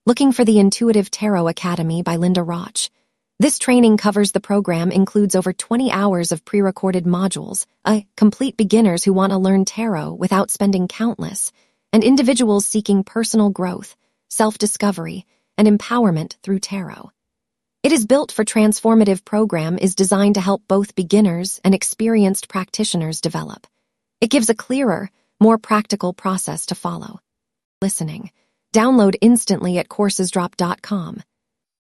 Looking for the Intuitive Tarot Academy by Linda Roch. This training covers the program includes over 20 hours of pre-recorded modules, complete beginners who want to learn tarot without spending countless, and individuals seeking personal growth, self-discovery, and empowerment through tarot. It is built for transformative program is designed to help both beginners and experienced practitioners develop. It gives a clearer, more practical process to follow. Listening. Download instantly at coursesdrop.com.